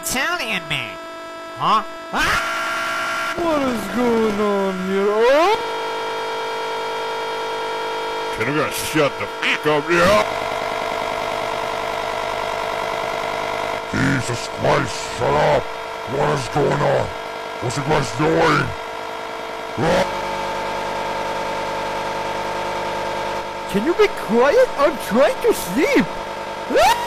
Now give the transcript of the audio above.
Italian man. Huh? Ah! What is going on here? Oh! Can I shut the f*** up here? Jesus Christ, shut up! What is going on? What's you guys doing? Can you be quiet? I'm trying to sleep!